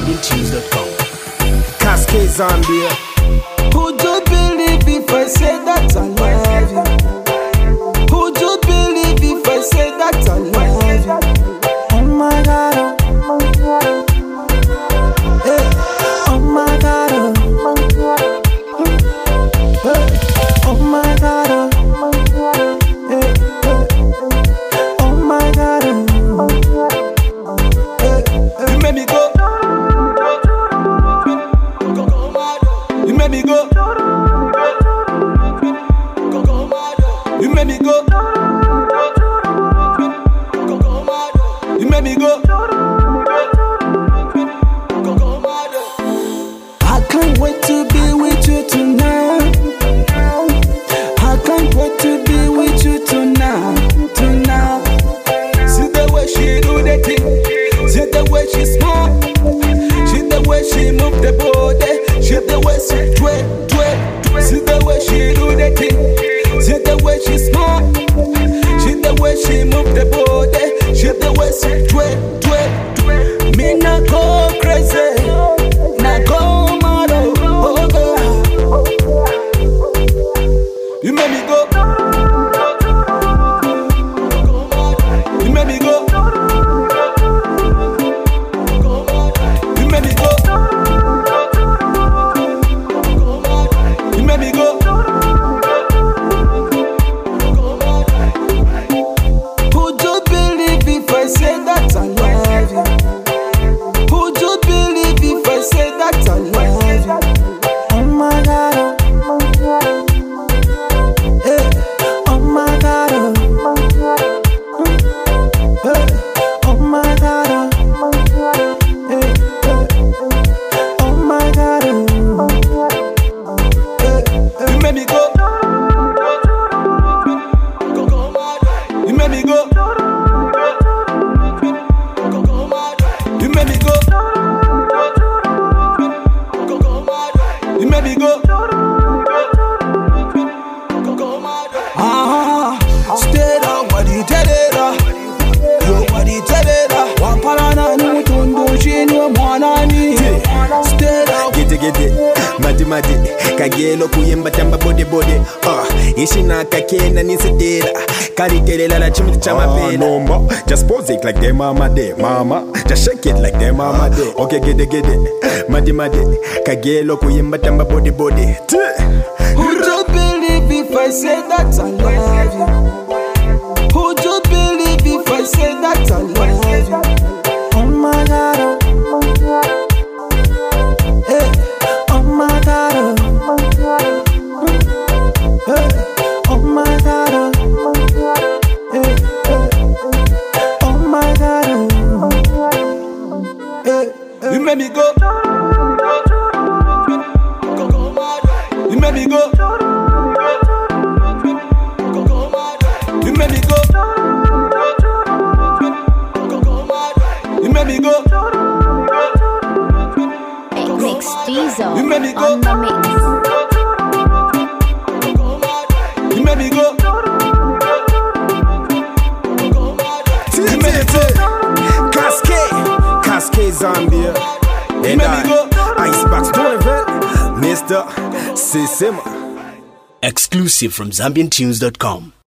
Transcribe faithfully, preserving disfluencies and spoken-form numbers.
Zambian Tunes dot com. Cascade Zambia. Would you believe if I say that I love you? Would you believe if I say that I love you? Oh my God, hey, oh my God, hey, oh my God, hey, oh my God, hey, you made me go. You made me go. You made me go. You made me go. I can't wait to be with you tonight. I can't wait to be with you tonight. Tonight. See the way she do the thing. See the way she smile. See the way she move the body. See the way she twerk, twerk. See the way she do the thing. See the way she smile. See the way she move the body. See the way she twerk, twerk. Me not go crazy, not go mad. Oh God, you made me go. You made me go. You made me go. You made me go. Would you believe if I say that I love you? Would you believe if I say that I love you? Oh my God, hey, oh my God, hey, oh my God, hey, oh my God, hey, you made me go. You made me go. You made me go. You made me go. Ah, stay down, what you tell it? Yo, what you tell it? Wapalana ni tundu chini wa mwanani. Stay down. Gete gete, madi madi, kagelo kuyemba tamba body body. Ah, ishina kakena nisetera, karitelela la chimiti chama pena. No more, just pose it like them mama day, mama. Just shake it like them mama day. Okay, gete gete, madi madi, kagelo kuyemba tamba body body. Would you believe if I say that I love you? Would you believe if I say that I love you? Oh my God, hey, oh my God, hey, oh my God, hey, oh my God, hey, you made me go. You made me go. You made me go. You made me go. Mix Diesel You made me go. on the mix. You made me go. You made me go. Cascade, Cascade Zambia. You And made me go. I, Icebox doing it, Mister Sisima. Exclusive from Zambian Tunes dot com.